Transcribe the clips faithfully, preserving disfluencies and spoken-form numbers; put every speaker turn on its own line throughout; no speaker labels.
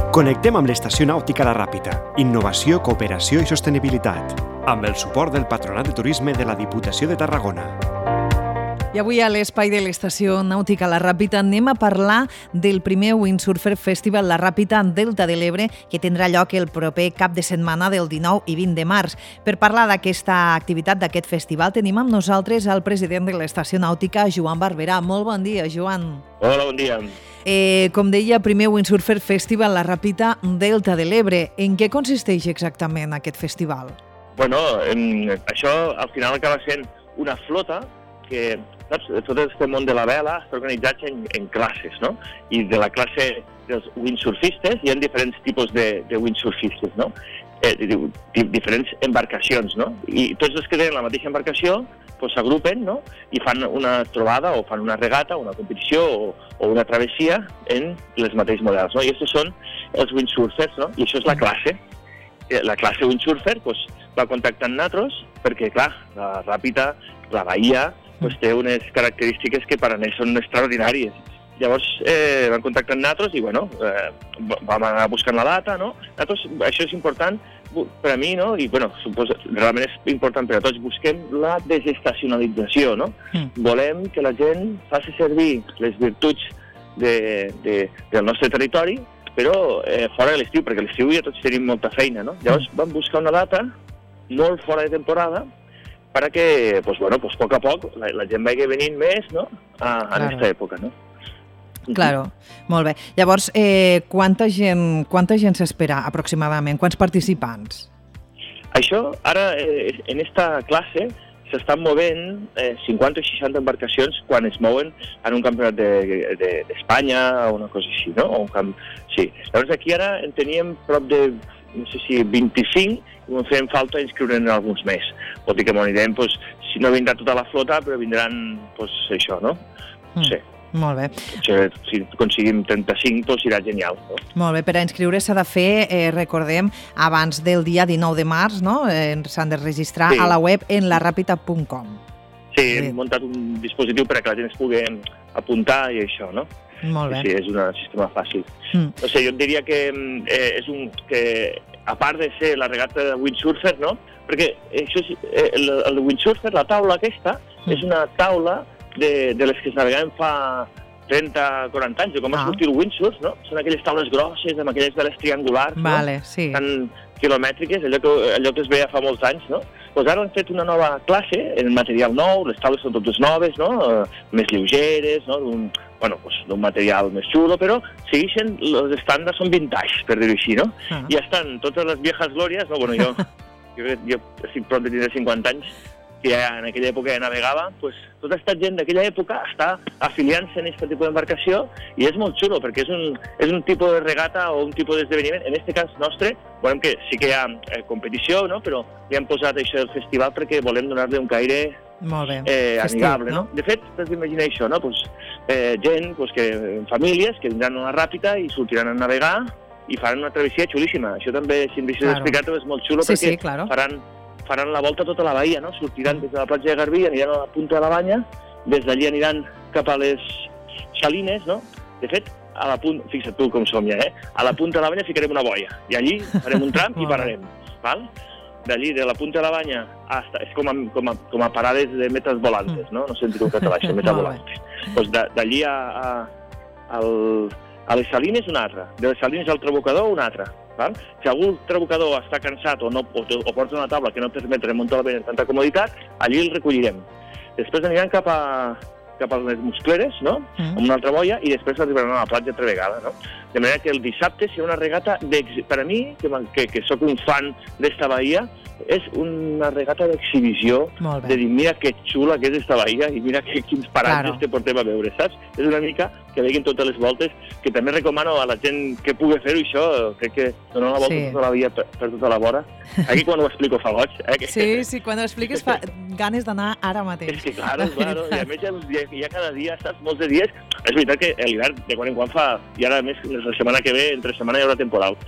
Connectem amb l'Estació Nàutica La Ràpita. Innovació, cooperació i sostenibilitat. Amb el suport del Patronat de Turisme de la Diputació de Tarragona.
I avui a l'espai de l'Estació Nàutica La Ràpita anem a parlar del primer Windsurfer Festival La Ràpita en Delta de l'Ebre, que tindrà lloc el proper cap de setmana del dinou i vint de març. Per parlar d'aquesta activitat, d'aquest festival, tenim amb nosaltres el president de l'Estació Nàutica, Joan Barberà. Molt bon dia, Joan.
Hola, bon dia.
Eh, com deia, primer Windsurfer Festival La Ràpita Delta de l'Ebre. En què consisteix exactament aquest festival?
Bueno, eh, això al final acaba sent una flota que, saps, tot aquest món de la vela està organitzat en, en classes, no? I de la classe dels windsurfistes hi ha diferents tipus de, de windsurfistes, no? Eh, diferents embarcacions, no? I tots els que tenen la mateixa embarcació pues, s'agrupen, no? I fan una trobada o fan una regata, una competició o, o una travessia en les mateixos models, no? I aquests són els windsurfers, no? I això és la classe. La classe windsurfer pues, va contactar amb nosaltres perquè, clar, la Ràpita, la bahia, pues, té unes característiques que per a ells són extraordinàries. Llavors eh, van contactar amb nosaltres i bueno, eh, vam anar buscant la data, no? Nosaltres, això és important per a mi, no? I bueno, suposo, realment és important per a tots. Busquem la desestacionalització, no? Mm. Volem que la gent faci servir les virtuts de, de, del nostre territori, però eh, fora de l'estiu, perquè a l'estiu ja tots tenim molta feina, no? Llavors vam buscar una data molt fora de temporada perquè, pues, bueno, pues, a poc a poc la, la gent vagi venint més, no? A, a aquesta època, no?
Claro, molt bé. Llavors, eh, quanta gent, quanta gent s'espera aproximadament? Quants participants?
Això, ara, eh, en esta classe s'estan movent eh, cinquanta o seixanta embarcacions quan es mouen en un campionat d'Espanya de, de, o una cosa així, no? O un camp... Sí. Llavors aquí ara en teníem prop de, no sé si vint-i-cinc, i em feien falta inscriure'n alguns més. Vol dir que m'ho anirem, pues, si no vindrà tota la flota, però vindran, pues, això, no? No sé.
Mm. Molt bé.
Si aconseguim trenta-cinc, doncs serà genial. No?
Molt bé, per a inscriure s'ha de fer, eh, recordem, abans del dia dinou de març, no? Eh, s'han de registrar sí. a la web en la ràpita punt com.
Sí, hem muntat un dispositiu perquè la gent es pugui apuntar i això, no?
Molt bé.
Sí, és un sistema fàcil. Mm. O sigui, jo et diria que eh, és un... que a part de ser la regata de windsurfer, no? Perquè això és, eh, el, el windsurfer, la taula aquesta, mm. és una taula De, de les que es navegaven fa trenta quaranta anys, com va sortir el windsurf, no? Són aquelles taules grosses, amb aquelles veles triangulars,
vale,
no?
Sí.
Tan quilomètriques, allò que, allò que es veia fa molts anys, no? Doncs ara han fet una nova classe, en material nou, les taules són totes noves, no? Uh, més lleugeres, no? D'un bueno, pues, d'un material més xulo, però segueixen, els estàndards són vintage, per dir-ho així, no? Ah. I estan totes les viejas glòries, no? Bueno, jo, jo, jo estic prop de tindre cinquanta anys, que ja en aquella època ja navegava, pues, tota aquesta gent d'aquella època està afiliant-se en aquest tipus d'embarcació i és molt xulo, perquè és un, és un tipus de regata o un tipus d'esdeveniment. En aquest cas nostre, volem que sí que hi ha eh, competició, no? Però li hem posat això del festival perquè volem donar-li un caire
molt bé.
Eh, amigable.
Festiu, no?
No? De fet, t'has d'imaginar això, no? Pues, eh, gent, pues, que, famílies que vindran a una ràpita i sortiran a navegar i faran una travessia xulíssima. Això també, si em deixes claro. explicar-ho, és molt xulo
sí,
perquè
sí, claro.
faran faran la volta a tota la bahia, no? Sortiran des de la platja de Garbí, aniran a la punta de la Banya, des d'allí aniran cap a les Salines, no? De fet, a la punta, fixa't tu com som ja, eh? A la punta de la Banya ficarem una boia, i allí farem un tram i pararem, val? D'allí, de la punta de la Banya, hasta, és com a, com a, com a parades de metes volantes, no? No sé si en català, això, metes volantes. Doncs d'allí a, a, al, a les Salines, una altra. De les Salines al Trabocador, una altra. Val? Si algun trabocador està cansat o, no, o, o porta una taula que no permet remuntar la vena amb tanta comoditat, allí el recollirem. Després aniran cap a, cap a les Muscleres, no? Mm. Amb una altra boia, i després arribaran a la platja altra vegada, no? De manera que el dissabte serà una regata, per a mi, que, que, que sóc un fan d'esta bahia, és una regata d'exhibició, de dir, mira que xula que és esta bahia i mira que, quins paratges claro. que portem a veure, saps? És una mica que veguin totes les voltes, que també recomano a la gent que pugui fer-ho això, crec que donar una volta sí. tota la bahia per, per tota la vora. Aquí quan ho explico fa goig. Eh?
Sí, sí, quan ho expliques fa ganes d'anar ara mateix.
És que, claro, claro, i a més ja, ja cada dia, saps, molts de dies, és veritat que l'hivern de quan en quan fa, i ara més la setmana que ve, entre setmana hi haurà temporal.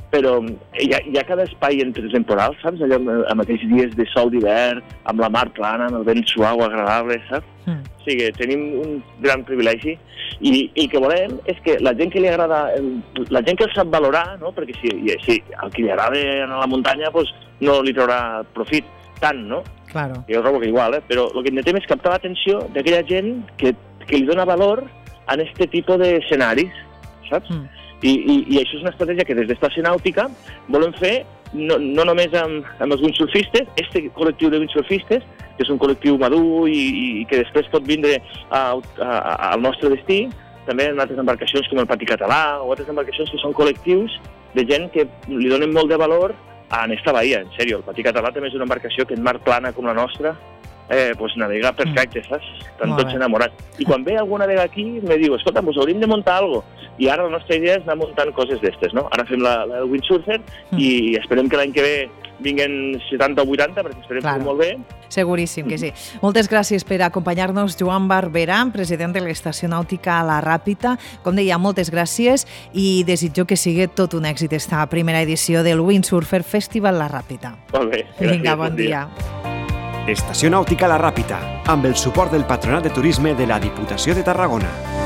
però hi ha, hi ha cada espai entre temporal, saps? Allò amb aquells dies de sol d'hivern, amb la mar plana, amb el vent suau, agradable, saps? Mm. O sigui, tenim un gran privilegi i, i el que volem és que la gent que li agrada, la gent que el sap valorar, no? Perquè si, si al que li agrada anar a la muntanya doncs no li traurà profit tant, no?
Claro.
Jo trobo que igual, eh? Però el que intentem és captar l'atenció d'aquella gent que, que li dona valor a aquest tipus d'escenaris, saps? Mm. I, i, I això és una estratègia que des d'Estació Nàutica volem fer no, no només amb, amb els windsurfistes, este col·lectiu de windsurfistes, que és un col·lectiu madur i, i que després pot vindre a, a, a, al nostre destí, també en altres embarcacions com el Patí Català o altres embarcacions que són col·lectius de gent que li donen molt de valor a aquesta bahia, en sèrio. El Patí Català també és una embarcació que en mar plana com la nostra eh, pues navega perfecte, mm. saps? Estan tots enamorats. I quan ve alguna vegada aquí me diu, escolta, pues hauríem de muntar alguna cosa. I ara la nostra idea és anar muntant coses d'estes, no? Ara fem la, la windsurfer mm. i esperem que l'any que ve vinguen setanta o vuitanta, perquè esperem claro. Que molt bé.
Seguríssim que sí. Mm. Moltes gràcies per acompanyar-nos, Joan Barberà, president de l'Estació Nàutica La Ràpita. Com deia, moltes gràcies i desitjo que sigui tot un èxit esta primera edició del Windsurfer Festival La Ràpita.
Molt bé. Gràcies,
Vinga, bon, bon dia. dia.
Estació Nàutica La Ràpita, amb el suport del Patronat de Turisme de la Diputació de Tarragona.